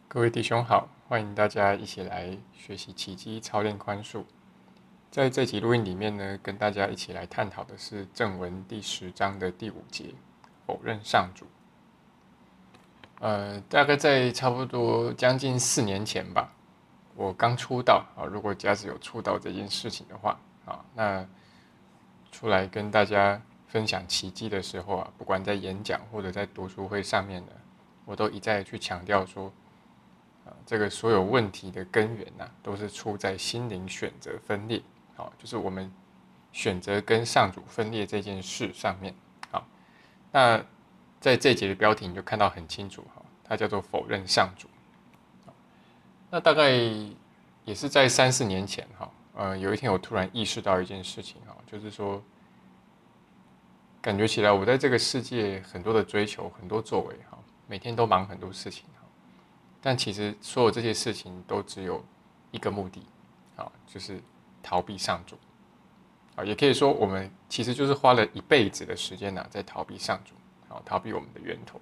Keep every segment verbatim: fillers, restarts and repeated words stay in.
各位弟兄好，欢迎大家一起来学习奇迹操练宽恕。在这集录音里面呢，跟大家一起来探讨的是正文第十章的第五节，否认上主。呃，大概在差不多将近四年前吧，我刚出道啊，如果假使有出道这件事情的话啊，那出来跟大家分享奇迹的时候啊，不管在演讲或者在读书会上面呢，我都一再去强调说。这个所有问题的根源呢、啊，都是出在心灵选择分裂，好，就是我们选择跟上主分裂这件事上面，好，那在这一节的标题你就看到很清楚，哈，它叫做否认上主。那大概也是在三四年前，哈，呃，有一天我突然意识到一件事情，哈，就是说，感觉起来我在这个世界很多的追求，很多作为，哈，每天都忙很多事情。但其实所有这些事情都只有一个目的，啊，就是逃避上主，啊，也可以说我们其实就是花了一辈子的时间呢、啊，在逃避上主，啊，逃避我们的源头。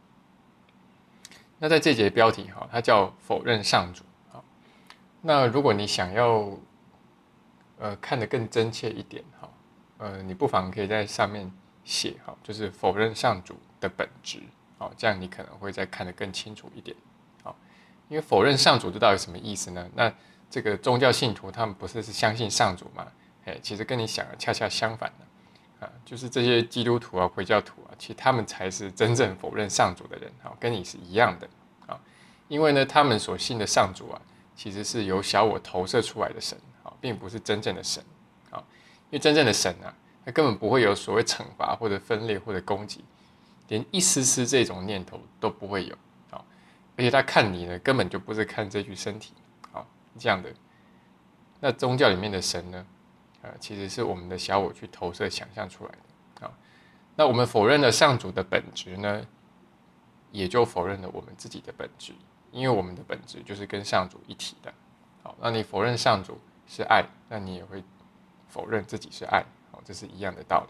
那在这节标题哈，它叫否认上主，啊，那如果你想要呃看得更真切一点，哈，呃，你不妨可以在上面写哈，就是否认上主的本质，啊，这样你可能会再看得更清楚一点。因为否认上主这到底什么意思呢？那这个宗教信徒他们不是是相信上主吗？哎，其实跟你想的恰恰相反的啊，就是这些基督徒啊、回教徒啊，其实他们才是真正否认上主的人啊，跟你是一样的啊。因为呢，他们所信的上主啊，其实是由小我投射出来的神啊，并不是真正的神啊。因为真正的神啊，他根本不会有所谓惩罚或者分裂或者攻击，连一丝丝这种念头都不会有。而且他看你呢，根本就不是看这具身体，好，这样的。那宗教里面的神呢，呃，其实是我们的小我去投射、想象出来的，啊。那我们否认了上主的本质呢，也就否认了我们自己的本质，因为我们的本质就是跟上主一体的。好，那你否认上主是爱，那你也会否认自己是爱，好，这是一样的道理。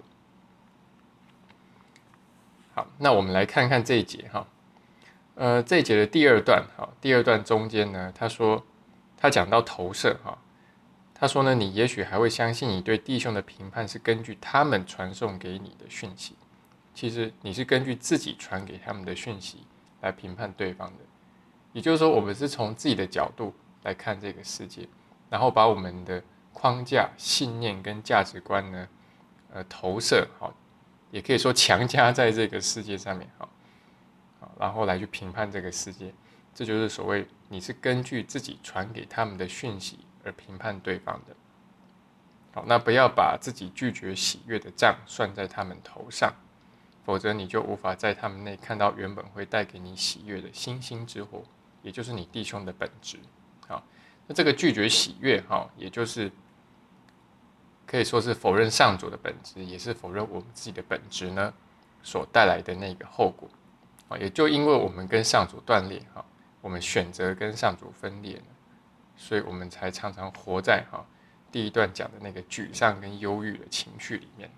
好，那我们来看看这一节哈。呃，这一节的第二段，哈，第二段中间呢，他说，他讲到投射，哈，他说呢，你也许还会相信你对弟兄的评判是根据他们传送给你的讯息，其实你是根据自己传给他们的讯息来评判对方的，也就是说，我们是从自己的角度来看这个世界，然后把我们的框架、信念跟价值观呢，呃，投射，好，也可以说强加在这个世界上面，好。然后来去评判这个世界，这就是所谓你是根据自己传给他们的讯息而评判对方的。好，那不要把自己拒绝喜悦的账算在他们头上，否则你就无法在他们内看到原本会带给你喜悦的星星之火，也就是你弟兄的本质。好，那这个拒绝喜悦，哈，也就是可以说是否认上主的本质，也是否认我们自己的本质呢所带来的那个后果。也就因为我们跟上主断裂，我们选择跟上主分裂，所以我们才常常活在第一段讲的那个沮丧跟忧郁的情绪里面。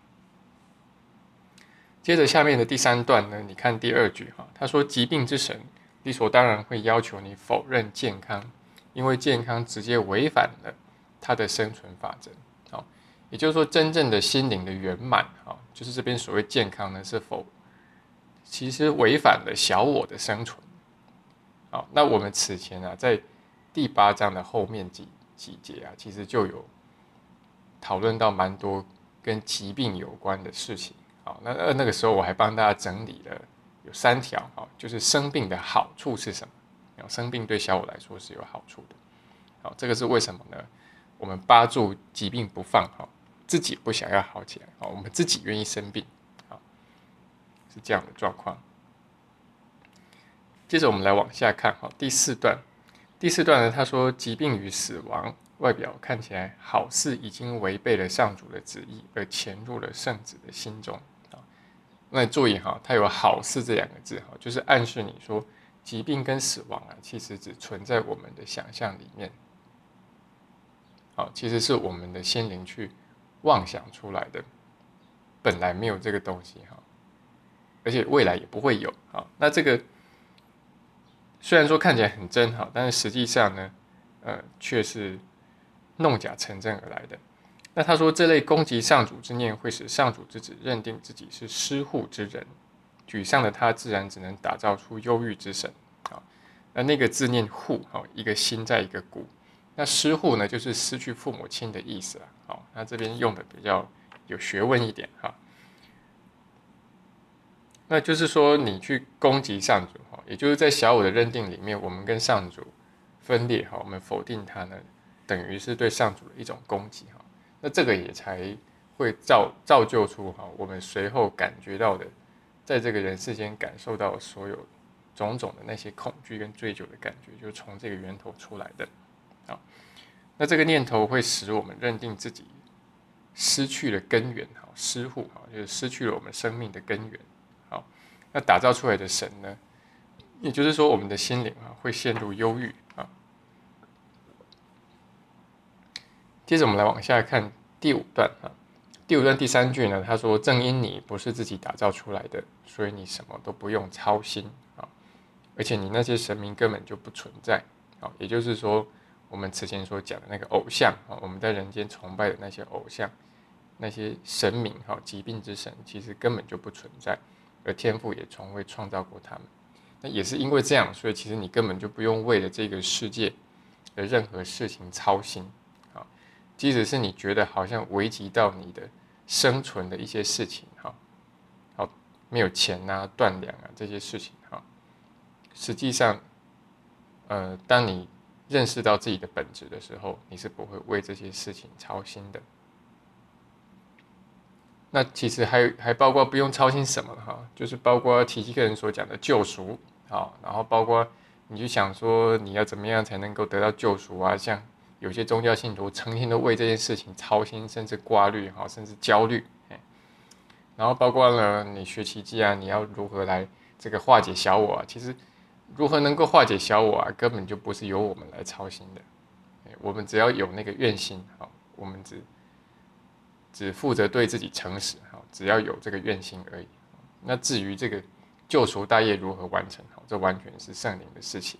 接着下面的第三段呢，你看第二句，他说疾病之神理所当然会要求你否认健康，因为健康直接违反了他的生存法则。也就是说，真正的心灵的圆满，就是这边所谓健康呢，是否其实违反了小我的生存。好，那我们此前啊，在第八章的后面几几节啊，其实就有讨论到蛮多跟疾病有关的事情。好，那那个时候我还帮大家整理了有三条，就是生病的好处是什么？生病对小我来说是有好处的。好，这个是为什么呢？我们扒住疾病不放，自己不想要好起来，我们自己愿意生病。是这样的状况。接着我们来往下看，第四段。第四段呢，他说疾病与死亡外表看起来好似已经违背了上主的旨意，而潜入了圣子的心中。那你注意哈，它有好似这两个字，就是暗示你说疾病跟死亡啊，其实只存在我们的想象里面。好，其实是我们的心灵去妄想出来的，本来没有这个东西哈。而且未来也不会有。好，那这个虽然说看起来很真哈，但是实际上呢，呃，却是弄假成真而来的。那他说，这类攻击上主之念会使上主之子认定自己是失护之人，沮丧的他自然只能打造出忧郁之神。好，那那个字念护，好，一个心在一个骨。那失护呢，就是失去父母亲的意思啊。好，那这边用的比较有学问一点哈。那就是说，你去攻击上主，也就是在小我的认定里面，我们跟上主分裂，我们否定他呢，等于是对上主的一种攻击。那这个也才会造造就出我们随后感觉到的，在这个人世间感受到所有种种的那些恐惧跟追究的感觉，就是从这个源头出来的。好，那这个念头会使我们认定自己失去了根源，好，失护，好，就是失去了我们生命的根源。好，那打造出来的神呢，也就是说，我们的心灵啊会陷入忧郁啊。接着我们来往下看第五段啊，第五段第三句呢，他说：“正因你不是自己打造出来的，所以你什么都不用操心啊，而且你那些神明根本就不存在啊。”也就是说，我们此前所讲的那个偶像啊，我们在人间崇拜的那些偶像、那些神明哈，疾病之神，其实根本就不存在，而天父也从未创造过他们。那也是因为这样，所以其实你根本就不用为了这个世界的任何事情操心啊。即使是你觉得好像危及到你的生存的一些事情，哈，好，没有钱啊、断粮啊这些事情，哈，实际上，呃，当你认识到自己的本质的时候，你是不会为这些事情操心的。那其实还还包括不用操心什么哈，就是包括提基克人所讲的救赎，好，然后包括你就想说你要怎么样才能够得到救赎啊，像有些宗教信徒成天都为这件事情操心，甚至挂虑哈，甚至焦虑，然后包括了你学奇迹啊，你要如何来这个化解小我啊，其实如何能够化解小我啊，根本就不是由我们来操心的，我们只要有那个愿心，好，我们只。只负责对自己诚实，只要有这个愿心而已。那至于这个救赎大业如何完成，这完全是圣灵的事情。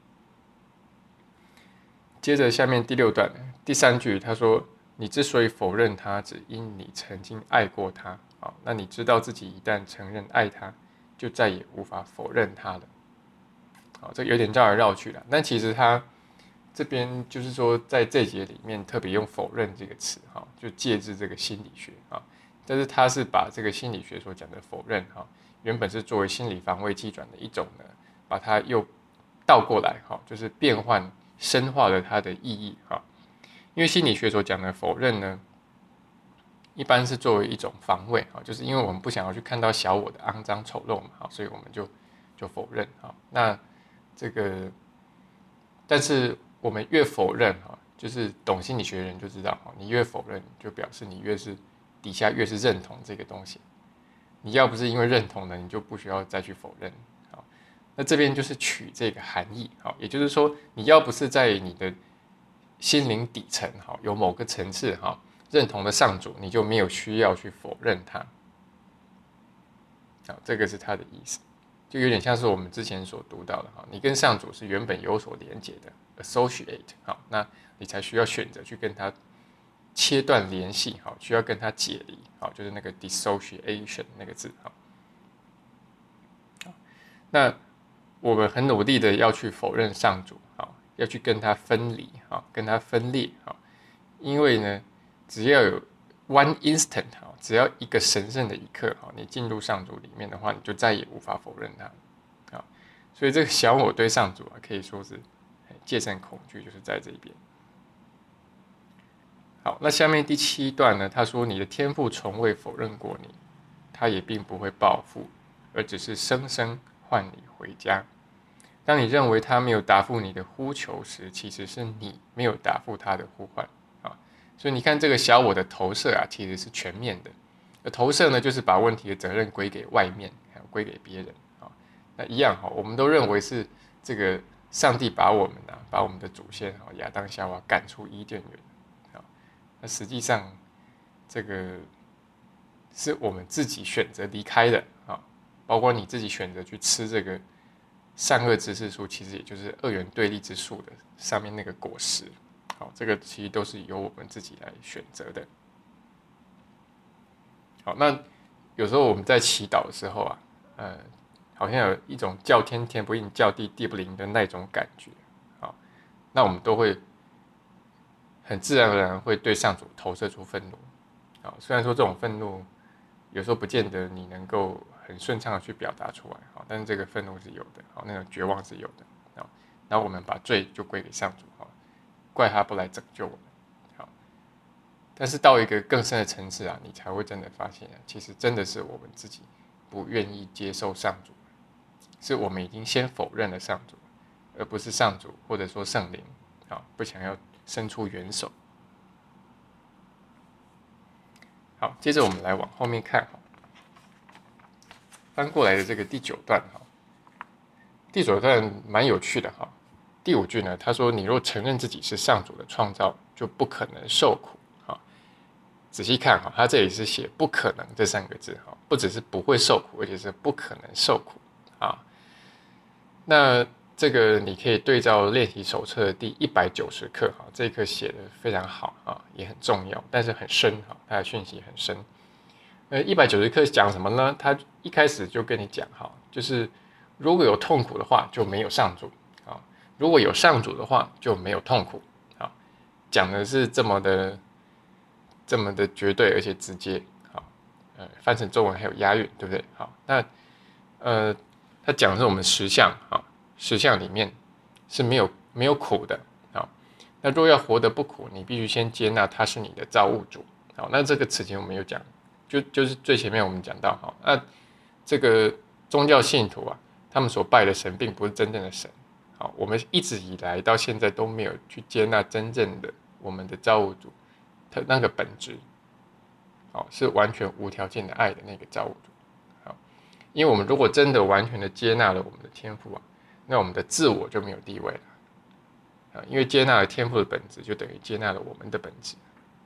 接着下面第六段第三句，他说：“你之所以否认他，只因你曾经爱过他。好，那你知道自己一旦承认爱他，就再也无法否认他了。”好，这有点绕来绕去了，但其实他。这边就是说，在这节里面特别用否认这个词，哈，就借自这个心理学啊，但是他是把这个心理学所讲的否认，哈，原本是作为心理防卫机转的一种呢，把它又倒过来，哈，就是变换深化了它的意义，哈，因为心理学所讲的否认呢，一般是作为一种防卫，哈，就是因为我们不想要去看到小我的肮脏丑陋嘛，所以我们就就否认，哈，那这个，但是。我们越否认哈，就是懂心理学的人就知道哈，你越否认，就表示你越是底下越是认同这个东西。你要不是因为认同的，你就不需要再去否认。好，那这边就是取这个含义，好，也就是说，你要不是在你的心灵底层哈，有某个层次哈认同的上主，你就没有需要去否认它。好，这个是他的意思。就有点像是我们之前所读到的哈，你跟上主是原本有所连结的 associate， 好，那你才需要选择去跟他切断联系，好，需要跟他解离，好，就是那个 dissociation 那个字，好，那我们很努力的要去否认上主，好，要去跟他分离，好，跟他分裂，好，因为呢，只要有 one instant，好，只要一个神圣的一刻，好，你进入上主里面的话，你就再也无法否认它，好，所以这个小我对上主啊，可以说是戒慎恐惧，就是在这边。好，那下面第七段呢，他说你的天父从未否认过你，他也并不会报复，而只是生生唤你回家。当你认为他没有答复你的呼求时，其实是你没有答复他的呼唤。所以你看，这个小我的投射啊，其实是全面的。而投射呢，就是把问题的责任归给外面，还有归给别人啊。那一样哈，我们都认为是这个上帝把我们啊，把我们的祖先啊亚当夏娃赶出伊甸园啊。那实际上，这个是我们自己选择离开的啊，包括你自己选择去吃这个善恶知识树其实也就是二元对立之树的上面那个果实。好，这个其实都是由我们自己来选择的。好，那有时候我们在祈祷的时候啊，呃，好像有一种叫天天不应，叫地地不灵的那种感觉。好，那我们都会很自然而然会对上主投射出愤怒。好，虽然说这种愤怒有时候不见得你能够很顺畅的去表达出来，好，但是这个愤怒是有的，好，那种绝望是有的。好，然后我们把罪就归给上主，好，怪他不来拯救我们。好，但是到一个更深的层次啊，你才会真的发现啊，其实真的是我们自己不愿意接受上主，是我们已经先否认了上主，而不是上主或者说圣灵，好，不想要伸出援手。好，接着我们来往后面看，翻过来的这个第九段，第九段蛮有趣的哈。第五句呢，他说：“你若承认自己是上主的创造，就不可能受苦。”哈，仔细看哈，他这里是写“不可能”这三个字哈，不只是不会受苦，而且是不可能受苦啊。那这个你可以对照练习手册的第一百九十课哈，这一课写的非常好啊，也很重要，但是很深哈，它的讯息很深。呃，一百九十课讲什么呢？他一开始就跟你讲哈，就是如果有痛苦的话，就没有上主啊；如果有上主的话，就没有痛苦啊。讲的是这么的、这么的绝对而且直接。好，呃，翻成中文还有押韵，对不对？好，那呃，他讲的是我们实相啊，实相里面是没有没有苦的啊。那若要活得不苦，你必须先接纳他是你的造物主。好，那这个词前我们有讲。就就是最前面我们讲到哈，那这个宗教信徒啊，他们所拜的神并不是真正的神。好，我们一直以来到现在都没有去接纳真正的我们的造物主，他那个本质，好，是完全无条件的爱的那个造物主。好，因为我们如果真的完全的接纳了我们的天父啊，那我们的自我就没有地位了。啊，因为接纳了天父的本质，就等于接纳了我们的本质。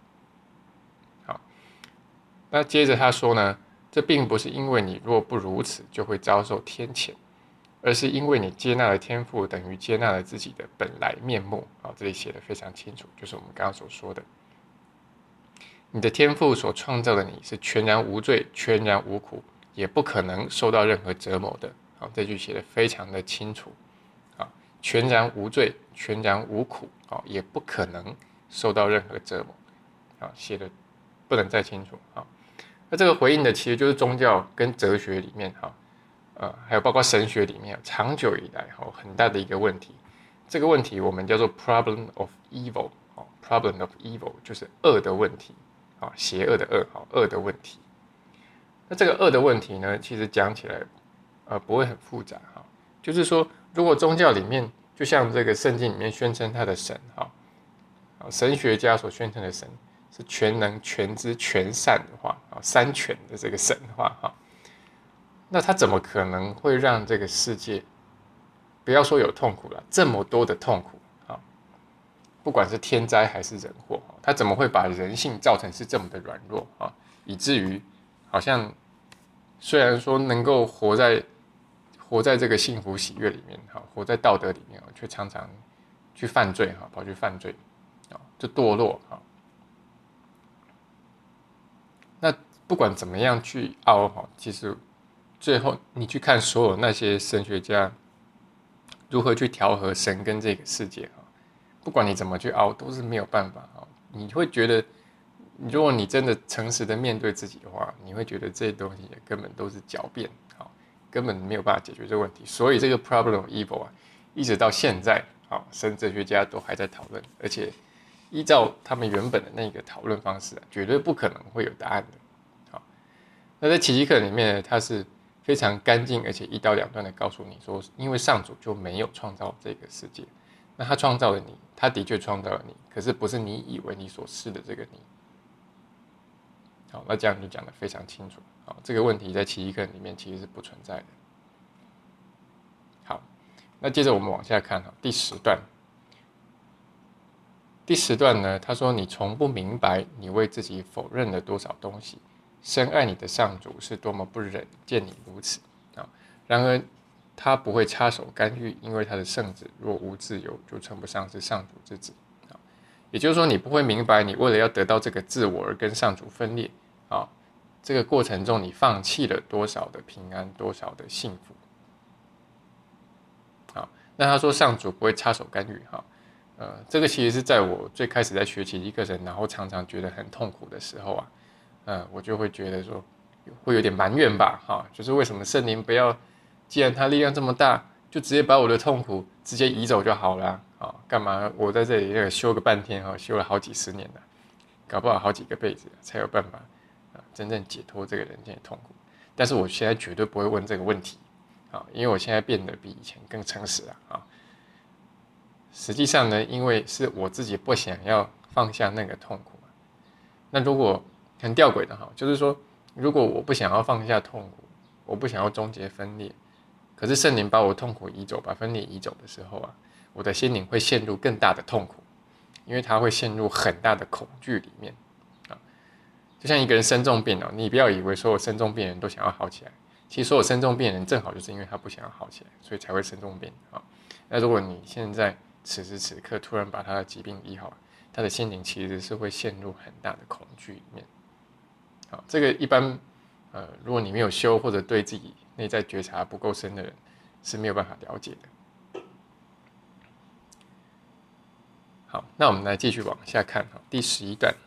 那接着他说呢，这并不是因为你若不如此就会遭受天谴，而是因为你接纳了天父，等于接纳了自己的本来面目。啊，这里写的非常清楚，就是我们刚刚所说的，你的天父所创造的你是全然无罪、全然无苦，也不可能受到任何折磨的。好，这句写的非常的清楚。啊，全然无罪、全然无苦，啊，也不可能受到任何折磨。啊，写的不能再清楚。啊。那这个回应的其实就是宗教跟哲学里面哈，呃，还有包括神学里面长久以来哈很大的一个问题。这个问题我们叫做 problem of evil， 哦 ，problem of evil 就是恶的问题，啊，邪恶的恶，好，恶的问题。那这个恶的问题呢，其实讲起来，呃，不会很复杂哈，就是说，如果宗教里面就像这个圣经里面宣称他的神哈，神学家所宣称的神。是全能、全知、全善的话，啊，三全的这个神的话，哈，那他怎么可能会让这个世界，不要说有痛苦了，这么多的痛苦，啊，不管是天灾还是人祸，他怎么会把人性造成是这么的软弱啊，以至于好像虽然说能够活在活在这个幸福喜悦里面，哈，活在道德里面，却常常去犯罪，哈，跑去犯罪，啊，就堕落，哈。那不管怎么样去凹哈，其实最后你去看所有那些神学家如何去调和神跟这个世界哈，不管你怎么去凹，都是没有办法哈。你会觉得，如果你真的诚实的面对自己的话，你会觉得这些东西根本都是狡辩，好，根本没有办法解决这个问题。所以这个 problem of evil 啊，一直到现在，好，神哲学家都还在讨论，而且。依照他们原本的那个讨论方式啊，绝对不可能会有答案的。好，那在奇迹课里面，它是非常干净而且一刀两断的告诉你说，因为上主就没有创造这个世界，那他创造了你，他的确创造了你，可是不是你以为你所是的这个你。好，那这样就讲得非常清楚。好，这个问题在奇迹课里面其实是不存在的。好，那接着我们往下看哈，第十段。第十段呢，他说：“你从不明白，你为自己否认了多少东西。深爱你的上主是多么不忍见你如此啊！然而， 他不会插手干预，因为他的圣子若无自由，就称不上是上主之子。也就是说，你不会明白，你为了要得到这个自我而跟上主分裂啊，这个过程中你放弃了多少的平安，多少的幸福。好，那他说上主不会插手干预哈，呃，这个其实是在我最开始在学奇迹课程，然后常常觉得很痛苦的时候啊，呃，我就会觉得说会有点埋怨吧，哈，就是为什么圣灵不要，既然他力量这么大，就直接把我的痛苦直接移走就好了。啊，干嘛我在这里那个修个半天哈，修了好几十年了，搞不好好几个辈子才有办法啊，真正解脱这个人间的痛苦。但是我现在绝对不会问这个问题啊，因为我现在变得比以前更诚实了啊。实际上呢，因为是我自己不想要放下那个痛苦。那如果很吊诡的哈，就是说，如果我不想要放下痛苦，我不想要终结分裂，可是圣灵把我痛苦移走，把分裂移走的时候啊，我的心灵会陷入更大的痛苦，因为它会陷入很大的恐惧里面啊。就像一个人生重病哦，你不要以为所有生重病人都想要好起来，其实所有生重病人正好就是因为他不想要好起来，所以才会生重病啊。那如果你现在此时此刻突然把他的疾病医好，他的心灵其实是会陷入很大的恐惧里面。好，这个一般呃，如果你没有修或者对自己内在觉察不够深的人，是没有办法了解的。好，那我们来继续往下看哈，第十一段。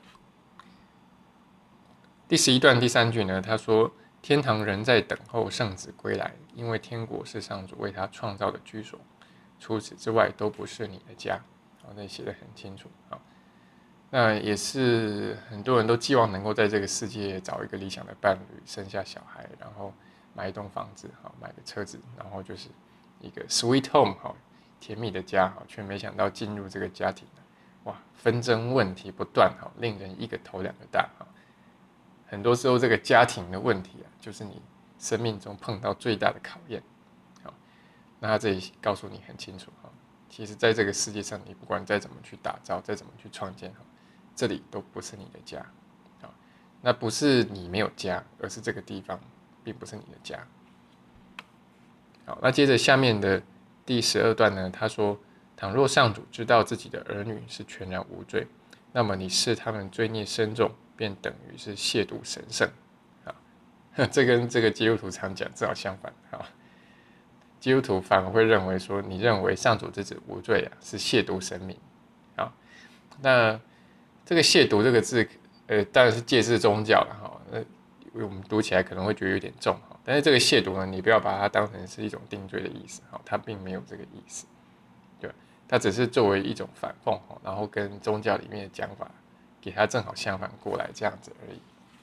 第十一段第三句呢，他说：“天堂人在等候圣子归来，因为天国是上主为他创造的居所，除此之外都不是你的家。”好，那写得很清楚。好，那也是很多人都寄望能够在这个世界找一个理想的伴侣，生下小孩，然后买一栋房子，好，买个车子，然后就是一个 sweet home 好，甜蜜的家，好，却没想到进入这个家庭，哇，纷争问题不断，好，令人一个头两个大，好。很多时候，这个家庭的问题啊，就是你生命中碰到最大的考验。好，那他这里告诉你很清楚哈，其实在这个世界上，你不管再怎么去打造，再怎么去创建，这里都不是你的家。好，那不是你没有家，而是这个地方并不是你的家。好，那接着下面的第十二段呢，他说：“倘若上主知道自己的儿女是全然无罪，那么你视他们罪孽深重，便等于是亵渎神圣。”啊，这跟这个基督徒常讲正好相反啊。基督徒反而会认为说，你认为上主之子无罪啊，是亵渎神明。啊，那这个亵渎这个字，呃，当然是借自宗教了哈。呃，我们读起来可能会觉得有点重哈，但是这个亵渎呢，你不要把它当成是一种定罪的意思哈，它并没有这个意思，对，它只是作为一种反讽，然后跟宗教里面的讲法，给它正好相反过来这样子而已。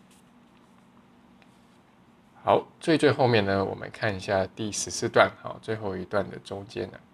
好，最最后面呢，我们看一下第十四段，好，最后一段的中间呢，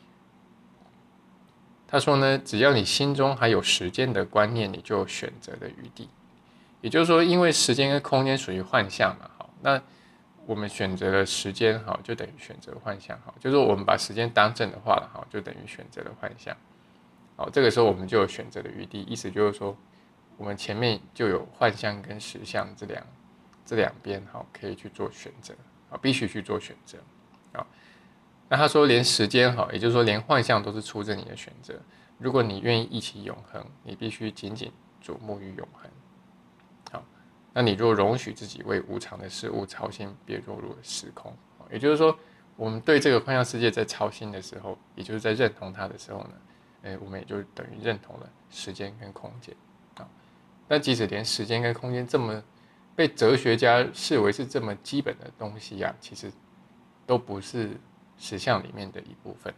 他说呢，只要你心中还有时间的观念，你就有选择的余地。也就是说，因为时间跟空间属于幻象嘛，好，那我们选择了时间，好，就等于选择幻象，好，就是我们把时间当正的话了，好，就等于选择了幻象，好，这个时候我们就有选择的余地，意思就是说，我们前面就有幻象跟实相这两这两边，好，可以去做选择，好，必须去做选择，好，那他说连时间，好，也就是说连幻象都是出自你的选择，如果你愿意一起永恒，你必须紧紧瞩目于永恒。那你若容许自己为无常的事物操心，别落入时空。也就是说，我们对这个幻象世界在操心的时候，也就是在认同它的时候呢，欸、我们也就等于认同了时间跟空间。但即使连时间跟空间这么被哲学家视为是这么基本的东西啊，其实都不是实相里面的一部分。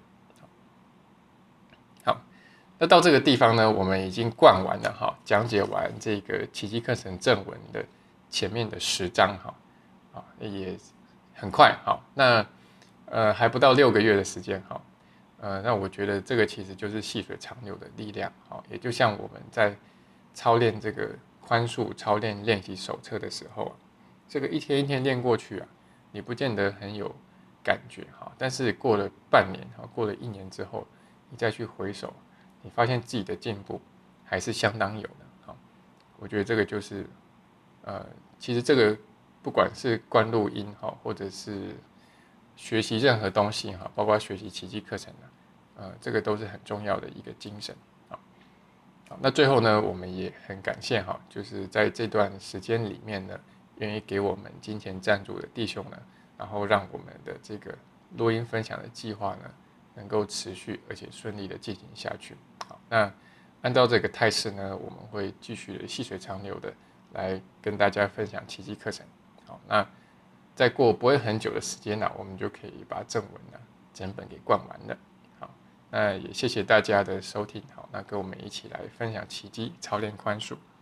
好，那到这个地方呢，我们已经灌完了哈，讲解完这个奇迹课程正文的前面的十章哈，啊也很快哈，那呃还不到六个月的时间哈，呃那我觉得这个其实就是细水长流的力量哈，也就像我们在操练这个宽恕操练练习手册的时候啊，这个一天一天练过去啊，你不见得很有感觉哈，但是过了半年哈，过了一年之后，你再去回首，你发现自己的进步还是相当有的。好，我觉得这个就是，呃，其实这个不管是观录音哈，或者是学习任何东西哈，包括学习奇迹课程呢，呃，这个都是很重要的一个精神啊。好，那最后呢，我们也很感谢哈，就是在这段时间里面呢，愿意给我们金钱赞助的弟兄呢，然后让我们的这个录音分享的计划呢，能够持续而且顺利的进行下去。好，那按照这个态势呢，我们会继续的细水长流的来跟大家分享奇迹课程。好，那再过不会很久的时间呢、啊，我们就可以把正文呢整本给灌完了。好，那也谢谢大家的收听。好，那跟我们一起来分享奇迹，操练宽恕。